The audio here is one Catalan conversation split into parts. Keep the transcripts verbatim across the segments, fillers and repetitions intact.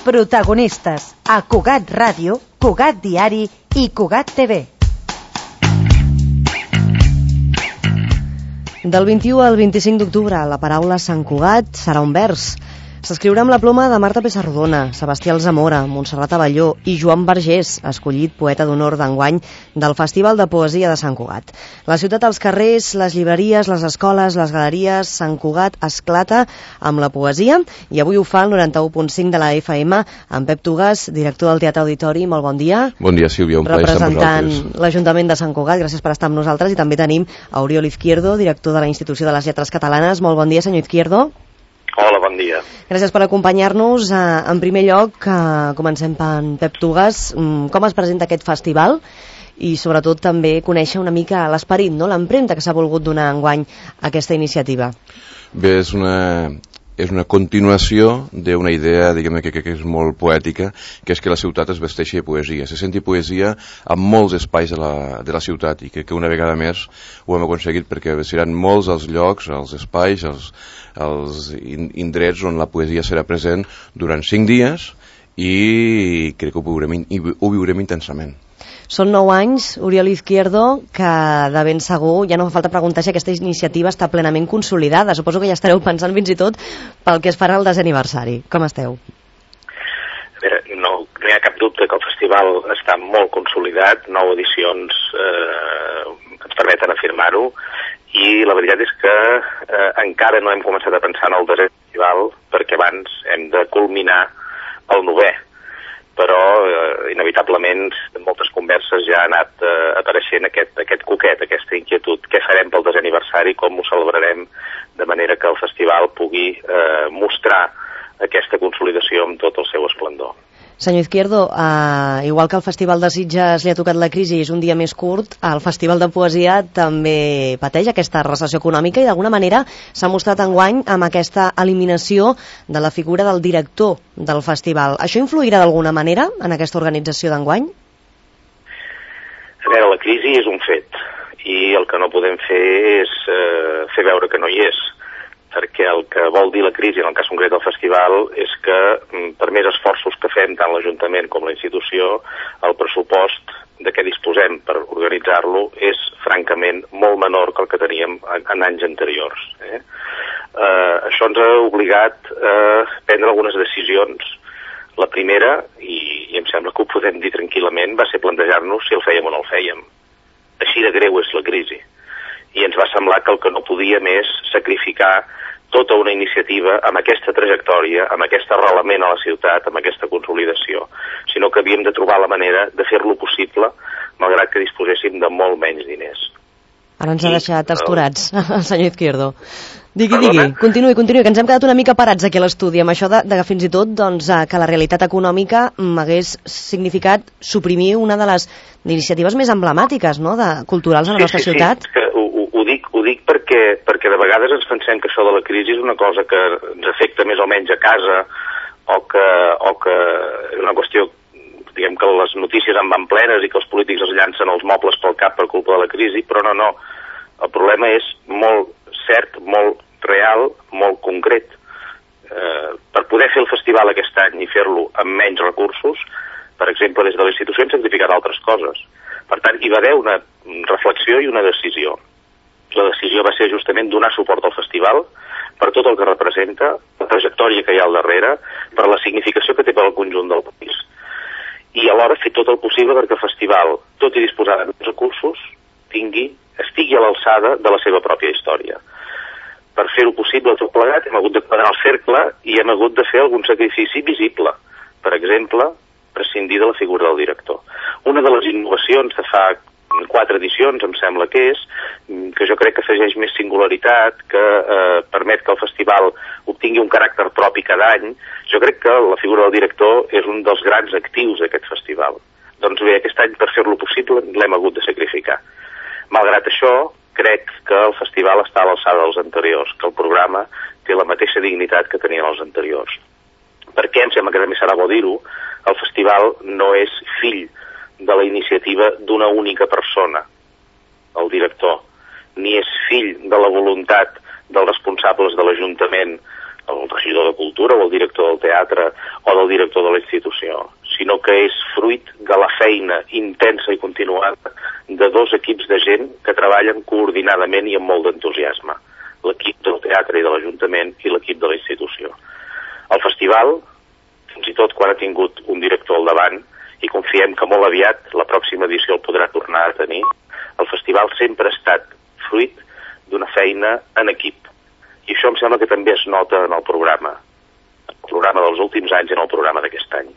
Protagonistes a Cugat Ràdio, Cugat Diari i Cugat T V. Del vint-i-u al vint-i-cinc d'octubre, la paraula Sant Cugat serà un vers. S'escriurà amb la ploma de Marta Pessarrodona, Sebastià Alzamora, Montserrat Abelló i Joan Vergés, escollit poeta d'honor d'enguany del Festival de Poesia de Sant Cugat. La ciutat als carrers, les llibreries, les escoles, les galeries, Sant Cugat esclata amb la poesia i avui ho fa el noranta-u punt cinc de la F M amb Pep Tugas, director del Teatre Auditori. Molt bon dia. Bon dia, Sílvia, un plaer estar amb vosaltres. Representant l'Ajuntament de Sant Cugat, gràcies per estar amb nosaltres. I també tenim a Oriol Izquierdo, director de la Institució de les Lletres Catalanes. Molt bon dia, senyor Izquierdo. Hola, bon dia. Gràcies per acompanyar-nos. En primer lloc, comencem per Pep Tugas. Com es presenta aquest festival? I sobretot també conèixer una mica l'esperit, no? L'empremta que s'ha volgut donar enguany a aquesta iniciativa. Bé, és una... és una continuació d'una idea, diguem que, que, que és molt poètica, que és que la ciutat es vesteixi de poesia, se senti poesia en molts espais de la, de la ciutat, i que, que una vegada més ho hem aconseguit, perquè seran molts els llocs, els espais, els, els indrets on la poesia serà present durant cinc dies, i crec que ho viurem, ho viurem intensament. Són nou anys, Oriol Izquierdo, que de ben segur ja no fa falta preguntar si aquesta iniciativa està plenament consolidada. Suposo que ja estareu pensant fins i tot pel que es farà el desè aniversari. Com esteu? A veure, no, no hi ha cap dubte que el festival està molt consolidat, nou edicions eh, ens permeten afirmar-ho, i la veritat és que eh, encara no hem començat a pensar en el desè festival, perquè abans hem de culminar el novè. Però eh, inevitablement en moltes converses ja ha anat eh, apareixent aquest, aquest coquet, aquesta inquietud. Què farem pel desè aniversari, com ho celebrarem, de manera que el festival pugui eh, mostrar aquesta consolidació amb tot el seu esplendor. Senyor Izquierdo, eh, igual que el Festival de Sitges li ha tocat la crisi i és un dia més curt, el Festival de Poesia també pateix aquesta recessió econòmica i d'alguna manera s'ha mostrat enguany amb aquesta eliminació de la figura del director del festival. Això influirà d'alguna manera en aquesta organització d'enguany? A veure, la crisi és un fet i el que no podem fer és eh, fer veure que no hi és, perquè el que vol dir la crisi, en el cas concret del festival, és que per més esforços que fem tant l'Ajuntament com la institució, el pressupost de què disposem per organitzar-lo és francament molt menor que el que teníem en anys anteriors. Eh? Eh, això ens ha obligat a prendre algunes decisions. La primera, i, i em sembla que ho podem dir tranquil·lament, va ser plantejar-nos si el fèiem o no el fèiem. Així de greu és la crisi. I ens va semblar que el que no podíem és sacrificar tota una iniciativa amb aquesta trajectòria, amb aquest arrelament a la ciutat, amb aquesta consolidació, sinó que havíem de trobar la manera de fer-lo possible, malgrat que disposéssim de molt menys diners. Ara ens ha deixat astorats, el senyor Izquierdo. Digui, digui, continuï, continuï, que ens hem quedat una mica parats aquí a l'estudi, amb això de, de que fins i tot doncs, que la realitat econòmica m'hagués significat suprimir una de les iniciatives més emblemàtiques, no?, de, culturals a la sí, nostra sí, ciutat. Sí, que ho, ho, ho dic, ho dic perquè, perquè de vegades ens pensem que això de la crisi és una cosa que ens afecta més o menys a casa, o que, o que és una qüestió, diguem que les notícies en van plenes i que els polítics es llancen els mobles pel cap per culpa de la crisi, però no, no. El problema és molt cert, molt real, molt concret. Eh, per poder fer el festival aquest any i fer-lo amb menys recursos, per exemple, des de la institució hem sacrificat altres coses. Per tant, hi va haver una reflexió i una decisió. La decisió va ser justament donar suport al festival per tot el que representa, la trajectòria que hi ha al darrere, per la significació que té per al conjunt del país. I alhora fer tot el possible perquè el festival, tot i disposar de més recursos, tingui, estigui a l'alçada de la seva pròpia història. Per fer-ho possible tot plegat hem hagut de quadrar el cercle i hem hagut de fer algun sacrifici visible. Per exemple, prescindir de la figura del director. Una de les innovacions de fa quatre edicions, em sembla que és, que jo crec que afegeix més singularitat, que eh, permet que el festival obtingui un caràcter propi cada any, jo crec que la figura del director és un dels grans actius d'aquest festival. Doncs bé, aquest any, per fer-lo possible, l'hem hagut de sacrificar. Malgrat això, crec que el festival està a l'alçada dels anteriors, que el programa té la mateixa dignitat que tenien els anteriors. Perquè, em sembla que també serà bo dir-ho, el festival no és fill de la iniciativa d'una única persona, el director, ni és fill de la voluntat dels responsables de l'Ajuntament el regidor de Cultura o el director del teatre o del director de la institució, sinó que és fruit de la feina intensa i continuada de dos equips de gent que treballen coordinadament i amb molt d'entusiasme, l'equip del teatre i de l'Ajuntament i l'equip de la institució. El festival, fins i tot quan ha tingut un director al davant, i confiem que molt aviat la pròxima edició el podrà tornar a tenir, el festival sempre ha estat fruit d'una feina en equip. I això em sembla que també es nota en el programa, el programa dels últims anys i en el programa d'aquest any.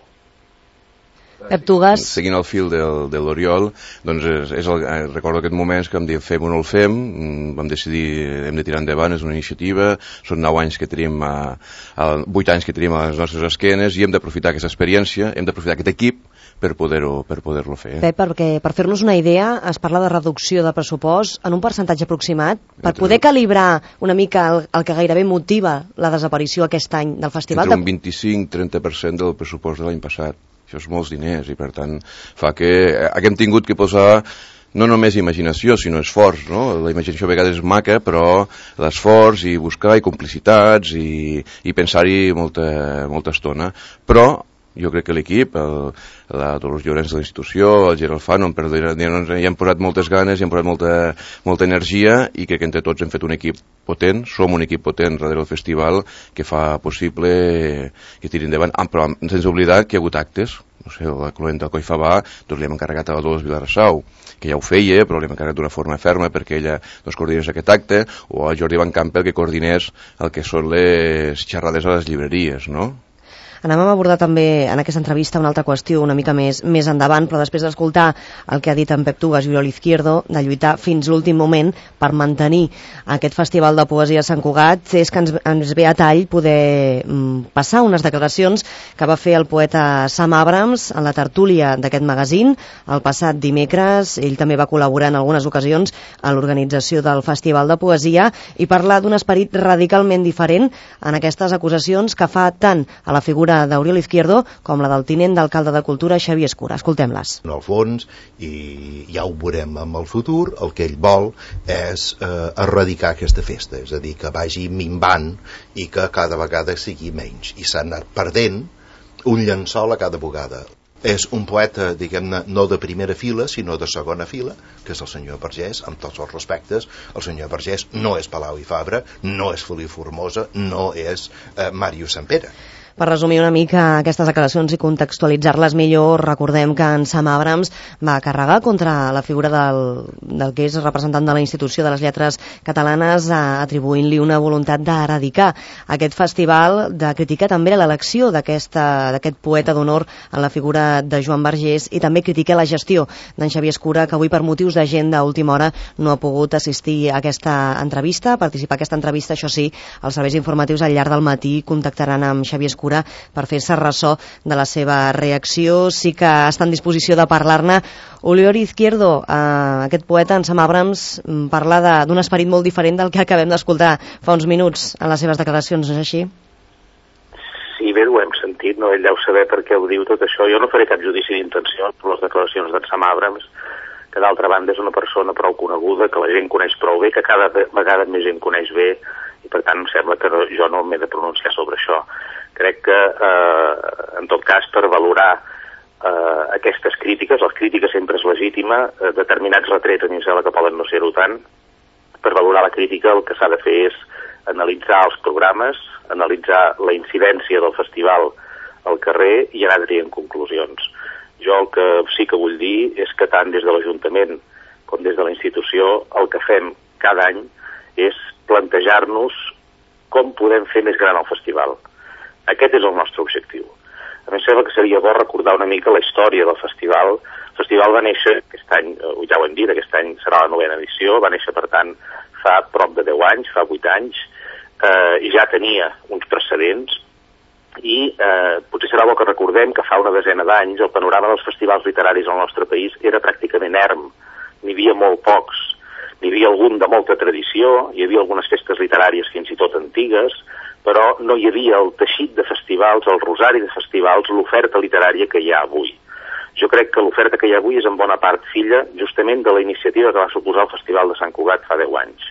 Pep Tugas. Seguint el fil del, de l'Oriol, doncs és, és el, recordo aquests moments que vam dir fem o no el fem, vam decidir hem de tirar endavant, és una iniciativa, són nou anys que tenim, a, a, vuit anys que tenim a les nostres esquenes i hem d'aprofitar aquesta experiència, hem d'aprofitar aquest equip per poder-ho per poder-lo fer. Pep, perquè per fer-nos una idea es parla de reducció de pressupost en un percentatge aproximat per poder calibrar una mica el, el que gairebé motiva la desaparició aquest any del festival. Entre un vint-i-cinc a trenta per cent del pressupost de l'any passat. Això és molts diners i per tant fa que haguem tingut que posar no només imaginació, sinó esforç, no? La imaginació a vegades és maca, però l'esforç i buscar i complicitats i, i pensar-hi molta, molta estona. Però jo crec que l'equip, el, la Dolors Llorenç de la institució, el Gerald Fano, hi han posat moltes ganes, hi han posat molta, molta energia i crec que entre tots hem fet un equip potent, som un equip potent darrere del festival que fa possible que tiri endavant, però sense oblidar que hi ha hagut actes, no sé, la Cloenda Coifabà, doncs li hem encarregat a la Dolors Vilarassau, que ja ho feia, però li hem encarregat d'una forma ferma perquè ella doncs, coordinés aquest acte, o a Jordi Van Campbell que coordinés el que són les xerrades a les llibreries, no? Anem a abordar també en aquesta entrevista una altra qüestió una mica més, més endavant, però després d'escoltar el que ha dit en Pep Tugas i Oriol Izquierdo, de lluitar fins l'últim moment per mantenir aquest Festival de Poesia a Sant Cugat, és que ens, ens ve a tall poder mm, passar unes declaracions que va fer el poeta Sam Abrams en la tertúlia d'aquest magazín el passat dimecres. Ell també va col·laborar en algunes ocasions a l'organització del Festival de Poesia i parlar d'un esperit radicalment diferent en aquestes acusacions que fa tant a la figura d'Oriol Izquierdo com la del tinent d'alcalde de Cultura Xavier Escura. Escoltem-les. En el fons, i ja ho veurem amb el futur, el que ell vol és eh, erradicar aquesta festa, és a dir, que vagi minvant i que cada vegada sigui menys, i s'ha anat perdent un llençol a cada vegada. És un poeta, diguem-ne, no de primera fila, sinó de segona fila, que és el senyor Vergés, amb tots els respectes. El senyor Vergés no és Palau i Fabra, no és Feliu Formosa, no és eh, Màrius Sampere. Per resumir una mica aquestes declaracions i contextualitzar-les millor, recordem que en Sam Abrams va carregar contra la figura del, del que és representant de la Institució de les Lletres Catalanes, atribuint-li una voluntat d'eradicar aquest festival, de criticar també l'elecció d'aquest poeta d'honor en la figura de Joan Vergés i també criticar la gestió d'en Xavier Escura, que avui per motius d'agenda a última hora no ha pogut assistir a aquesta entrevista, participar a aquesta entrevista. Això sí, els serveis informatius al llarg del matí contactaran amb Xavier Escura per fer-se ressò de la seva reacció. Sí que està en disposició de parlar-ne. Oriol Izquierdo, eh, aquest poeta, en Sam Abrams, parla d'un esperit molt diferent del que acabem d'escoltar fa uns minuts en les seves declaracions, no és així? Sí, bé, ho hem sentit, no? Ell deu saber per què ho diu tot això. Jo no faré cap judici d'intenció per les declaracions d'en Sam Abrams, que d'altra banda és una persona prou coneguda, que la gent coneix prou bé, que cada vegada més gent coneix bé, i per tant em sembla que no, jo no m'he de pronunciar sobre això. Crec que, eh, en tot cas, per valorar eh, aquestes crítiques, les crítiques sempre és legítima, eh, determinats retrets a mi em sembla que poden no ser-ho tant, per valorar la crítica el que s'ha de fer és analitzar els programes, analitzar la incidència del festival al carrer i anar traient conclusions. Jo el que sí que vull dir és que tant des de l'Ajuntament com des de la institució el que fem cada any és plantejar-nos com podem fer més gran el festival. Aquest és el nostre objectiu. A mi em sembla que seria bo recordar una mica la història del festival. El festival va néixer, aquest any, ja ho hem dit, aquest any serà la novena edició, va néixer, per tant, fa prop de deu anys, fa vuit anys, eh, i ja tenia uns precedents, i eh, potser serà bo que recordem que fa una desena d'anys el panorama dels festivals literaris al nostre país era pràcticament erm. N'hi havia molt pocs. N'hi havia algun de molta tradició, hi havia algunes festes literàries fins i tot antigues, però no hi havia el teixit de festivals, el rosari de festivals, l'oferta literària que hi ha avui. Jo crec que l'oferta que hi ha avui és en bona part filla justament de la iniciativa que va suposar el Festival de Sant Cugat fa deu anys.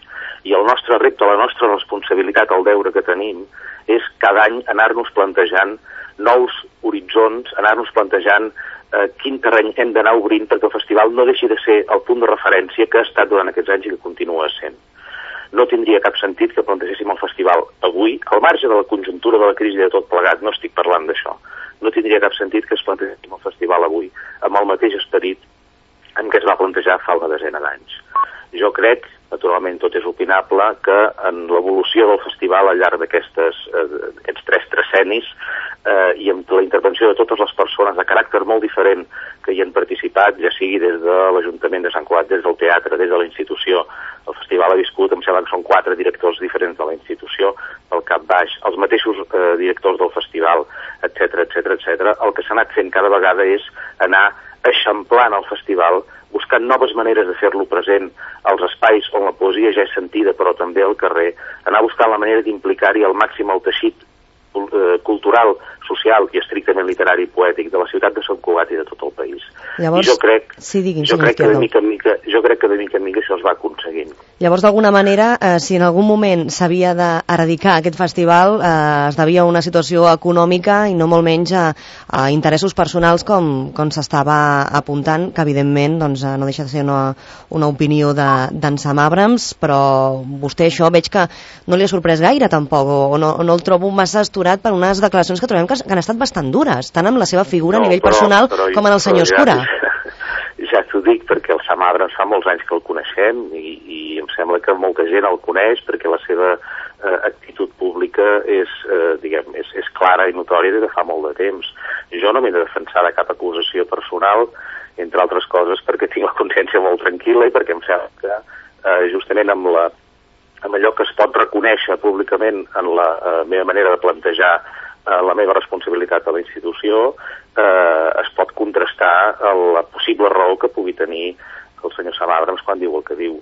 I el nostre repte, la nostra responsabilitat, el deure que tenim, és cada any anar-nos plantejant nous horitzons, anar-nos plantejant eh, quin terreny hem d'anar obrint perquè el festival no deixi de ser el punt de referència que ha estat durant aquests anys i que continua sent. No tindria cap sentit que plantegéssim el festival avui, al marge de la conjuntura de la crisi de tot plegat, no estic parlant d'això, no tindria cap sentit que es plantegéssim el festival avui amb el mateix esperit en què es va plantejar fa una desena d'anys. Jo crec, naturalment tot és opinable, que en l'evolució del festival al llarg d'aquests eh, tres trecennis eh, i amb la intervenció de totes les persones de caràcter molt diferent que hi han participat, ja sigui des de l'Ajuntament de Sant Cugat, des del teatre, des de la institució, el festival ha viscut, em sembla que són quatre directors diferents de la institució, pel cap baix, els mateixos eh, directors del festival, etcètera, etcètera, etcètera. El que s'ha anat fent cada vegada és anar eixamplant el festival, buscant noves maneres de fer-lo present als espais on la poesia ja és sentida, però també al carrer, anar buscant la manera d'implicar-hi al màxim el teixit cultural, social i estrictament literari i poètic de la ciutat de Sant Cugat i de tot el país. Llavors, I jo crec, sí, diguin, jo crec que de mica en mica, jo crec que de mica en mica això es va aconseguint. Llavors, d'alguna manera, eh, si en algun moment s'havia d'eradicar aquest festival, eh, es devia a una situació econòmica i no molt menys a, a interessos personals com, com s'estava apuntant, que evidentment doncs, no deixa de ser una, una opinió d'en Sam Abrams, però vostè això veig que no li ha sorprès gaire tampoc, o, o, no, o no el trobo massa esturat per unes declaracions que trobem que, que han estat bastant dures, tant amb la seva figura no, a nivell però, personal però, com en el senyor Escura. Ja, ja t'ho dic perquè el Sam Abrams fa molts anys que el coneixem i, i em sembla que molta gent el coneix perquè la seva eh, actitud pública és, eh, diguem, és, és clara i notòria des de fa molt de temps. Jo no m'he de defensar de cap acusació personal, entre altres coses perquè tinc la consciència molt tranquil·la i perquè em sembla que eh, justament amb la amb allò que es pot reconèixer públicament en la eh, meva manera de plantejar eh, la meva responsabilitat a la institució, eh, es pot contrastar la possible raó que pugui tenir el senyor Sam Abrams quan diu el que diu.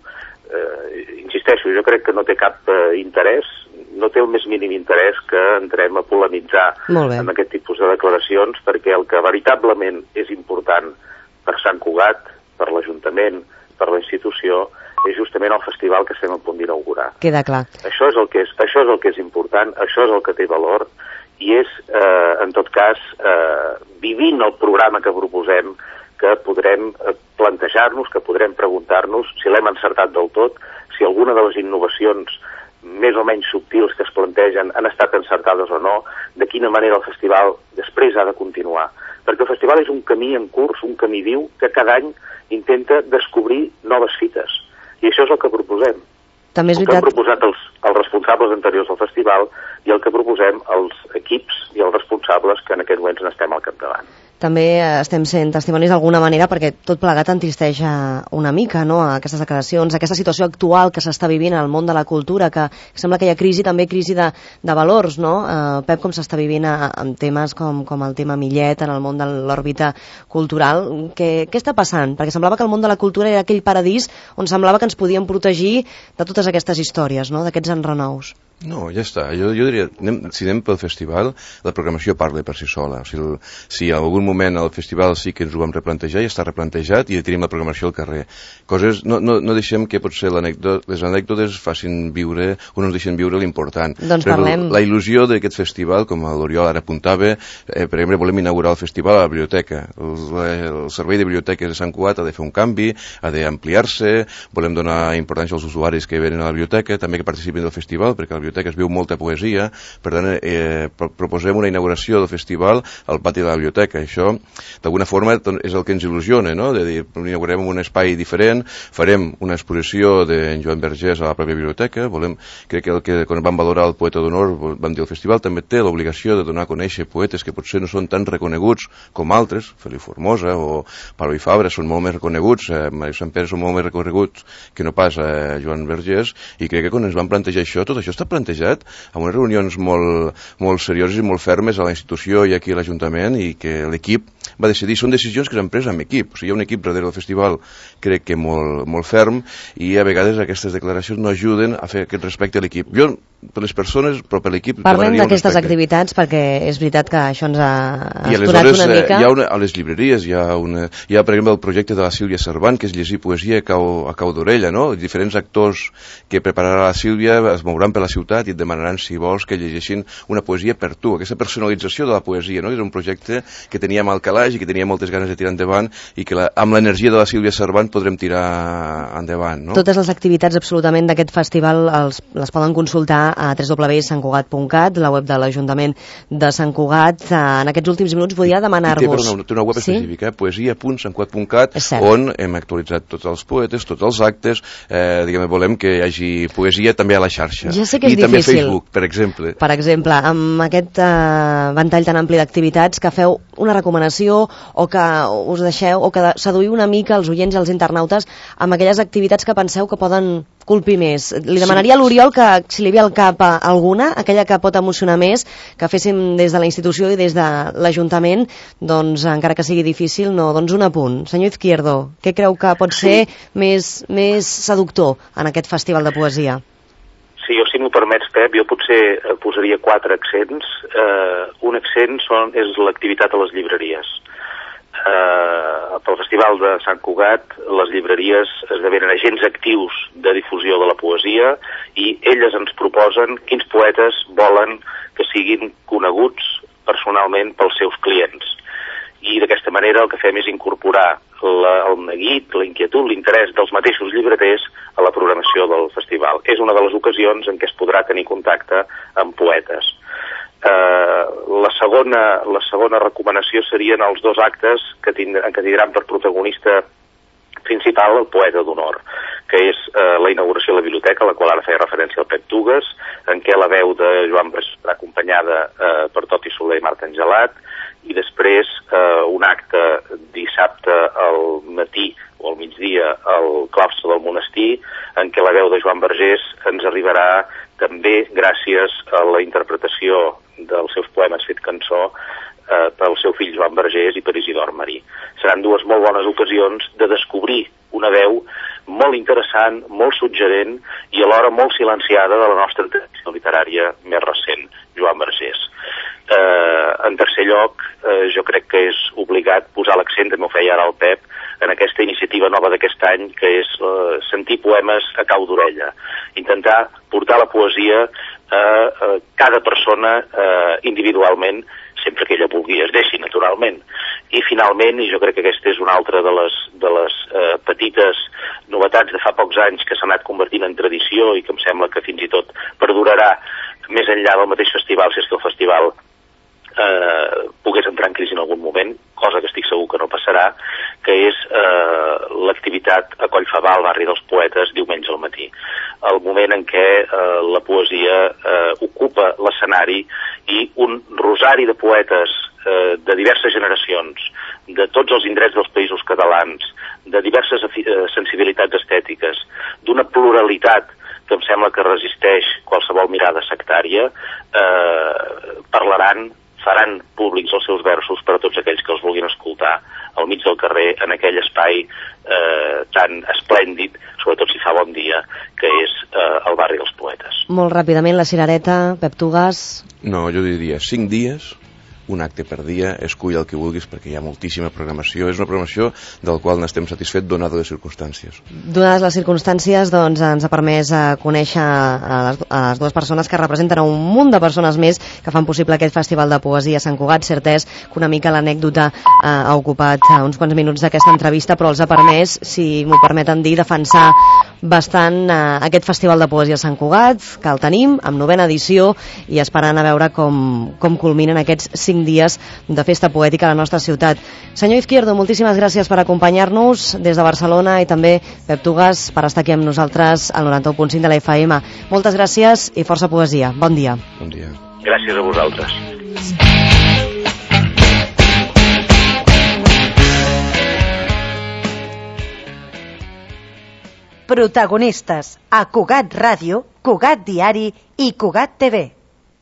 Eh, insisteixo, jo crec que no té cap eh, interès, no té el més mínim interès que entrem a polemitzar amb aquest tipus de declaracions, perquè el que veritablement és important per Sant Cugat, per l'Ajuntament, per la institució, és justament el festival que estem a punt d'inaugurar. Queda clar. Això és el que és, això és el que és important, això és el que té valor, i és, eh, en tot cas, eh, vivint el programa que proposem, que podrem plantejar-nos, que podrem preguntar-nos si l'hem encertat del tot, si alguna de les innovacions més o menys subtils que es plantegen han estat encertades o no, de quina manera el festival després ha de continuar. Perquè el festival és un camí en curs, un camí viu, que cada any intenta descobrir noves fites. I això és el que proposem. També és el que han proposat els, els responsables anteriors del festival i el que proposem els equips i els responsables que en aquest moment n'estem al capdavant. També estem sent testimonis d'alguna manera perquè tot plegat entristeix una mica, no?, a aquestes declaracions, a aquesta situació actual que s'està vivint al món de la cultura, que sembla que hi ha crisi, també crisi de, de valors, no? Eh, Pep, com s'està vivint a, amb temes com, com el tema Millet, en el món de l'òrbita cultural. Què, què està passant? Perquè semblava que el món de la cultura era aquell paradís on semblava que ens podíem protegir de totes aquestes històries, no?, d'aquests enrenous. No, ja està. Jo, jo diria, anem, si anem pel festival, la programació parla per si sola. O sigui, si en algun moment al festival sí que ens ho vam replantejar, ja està replantejat i tenim la programació al carrer. Coses, no, no, no deixem que potser les anècdotes facin viure o no ens deixen viure l'important. Doncs parlem. La il·lusió d'aquest festival, com l'Oriol ara apuntava, eh, per exemple, volem inaugurar el festival a la biblioteca. El, el servei de biblioteques de Sant Cugat ha de fer un canvi, ha d'ampliar-se, volem donar importància als usuaris que venen a la biblioteca, també que participin del festival, perquè la biblioteca es viu molta poesia, per tant eh, proposem una inauguració del festival al pati de la biblioteca. Això d'alguna forma és el que ens il·lusiona, no?, de dir, inaugurem un espai diferent, farem una exposició d'en Joan Vergés a la pròpia biblioteca, volem, crec que el que quan vam valorar el poeta d'honor vam dir el festival també té l'obligació de donar a conèixer poetes que potser no són tan reconeguts com altres, Feliu Formosa o Pablo i Fabra són molt més reconeguts, eh, Mario Sant Pere són molt més reconeguts que no pas eh, Joan Vergés, i crec que quan ens vam plantejar això, tot això està plantejat amb unes reunions molt, molt serioses i molt fermes a la institució i aquí a l'Ajuntament, i que l'equip va decidir. Són decisions que s'han pres amb equip. O sigui, hi ha un equip darrere del festival, crec que molt, molt ferm, i a vegades aquestes declaracions no ajuden a fer aquest respecte a l'equip. Jo, per les persones, però per l'equip... Parlem d'aquestes activitats, perquè és veritat que això ens ha esturat una mica. Hi ha una, a les llibreries hi ha, una, hi ha, per exemple, el projecte de la Sílvia Servant, que és llegir poesia a cau, a cau d'orella, no? Diferents actors que prepararà la Sílvia es mouran per la ciutat i et demanaran si vols que llegeixin una poesia per tu. Aquesta personalització de la poesia, no? És un projecte que teníem al calaix i que tenia moltes ganes de tirar endavant i que la, amb l'energia de la Sílvia Servant podrem tirar endavant, no? Totes les activitats absolutament d'aquest festival els, les poden consultar a w w w punt sant cugat punt cat, la web de l'Ajuntament de Sant Cugat. En aquests últims minuts volia demanar-vos... Té, té una web específica, sí? poesia punt sant cugat punt cat, on hem actualitzat tots els poetes, tots els actes, eh, diguem, volem que hi hagi poesia també a la xarxa. Ja sé que és I difícil. també Facebook, per exemple. Per exemple, amb aquest eh, ventall tan ampli d'activitats, que feu una recomanació o que us deixeu, o que seduïu una mica els oients i els internautes amb aquelles activitats que penseu que poden colpir més. Li demanaria sí. a l'Oriol que, si li ve al cap alguna, aquella que pot emocionar més, que féssim des de la institució i des de l'Ajuntament, doncs, encara que sigui difícil, no, doncs un apunt. Senyor Izquierdo, què creu que pot ser més, més seductor en aquest festival de poesia? Sí, jo, si m'ho permets, Pep, jo potser posaria quatre accents. Uh, un accent són, és l'activitat a les llibreries. Uh, pel Festival de Sant Cugat les llibreries esdevenen agents actius de difusió de la poesia i elles ens proposen quins poetes volen que siguin coneguts personalment pels seus clients. I d'aquesta manera el que fem és incorporar la, el neguit, la inquietud, l'interès dels mateixos llibreters a la programació del festival. És una de les ocasions en què es podrà tenir contacte amb poetes. Uh, la, segona, la segona recomanació serien els dos actes que, tindran, que tindran per protagonista principal el poeta d'honor, que és uh, la inauguració de la biblioteca, a la qual ara feia referència el Pep Tugues, en què la veu de Joan Brés estarà acompanyada uh, per Toti Soler i Marta Angelat, i després uh, un acte dissabte al matí o al migdia al claustre del monestir, en què la veu de Joan Vergés ens arribarà també gràcies a la interpretació dels seus poemes fet cançó eh, pel seu fill Joan Vergés i per Isidor Marí. Seran dues molt bones ocasions de descobrir una veu molt interessant, molt suggerent i alhora molt silenciada de la nostra tradició literària més recent, Joan Vergés. Eh, en tercer lloc, eh, jo crec que és obligat posar l'accent, també ho feia ara el Pep, en aquesta iniciativa nova d'aquest any, que és eh, sentir poemes a cau d'orella. Intentar portar la poesia a, a cada persona eh, individualment, sempre que ella vulgui, es deixi naturalment. I finalment, i jo crec que aquesta és una altra de les, de les eh, petites novetats de fa pocs anys que s'ha anat convertint en tradició i que em sembla que fins i tot perdurarà més enllà del mateix festival, si és que el festival eh, pogués entrar en crisi en algun moment, cosa que estic segur que no passarà, que és eh, l'activitat a Collfabà, al barri dels poetes, diumenge al matí. El moment en què eh, la poesia eh, ocupa l'escenari i un rosari de poetes eh, de diverses generacions, de tots els indrets dels països catalans, de diverses eh, sensibilitats estètiques, d'una pluralitat que em sembla que resisteix qualsevol mirada sectària, eh, parlaran, faran públics els seus versos per a tots aquells que els vulguin escoltar al mig del carrer, en aquell espai eh, tan esplèndid, sobretot si fa bon dia, que és eh, el barri dels poetes. Molt ràpidament, la cirereta, Pep Tugues. No, jo diria cinc dies, un acte per dia, escull el que vulguis perquè hi ha moltíssima programació. És una programació del qual n'estem satisfets donades les circumstàncies. Donades les circumstàncies, doncs ens ha permès eh, conèixer a les, a les dues persones que representen un munt de persones més que fan possible aquest festival de poesia a Sant Cugat. Cert és que una mica l'anècdota eh, ha ocupat eh, uns quants minuts d'aquesta entrevista, però els ha permès, si m'ho permeten dir, defensar bastant eh, aquest festival de poesia a Sant Cugat, que el tenim amb novena edició i esperant a veure com, com culminen aquests cinc dies de festa poètica a la nostra ciutat. Senyor Izquierdo, moltíssimes gràcies per acompanyar-nos des de Barcelona i també Pep Tugues per estar aquí amb nosaltres al noranta-u punt cinc de la F M. Moltes gràcies i força poesia. Bon dia. Bon dia. Gràcies a vosaltres. Protagonistes a Cugat Ràdio, Cugat Diari i Cugat T V.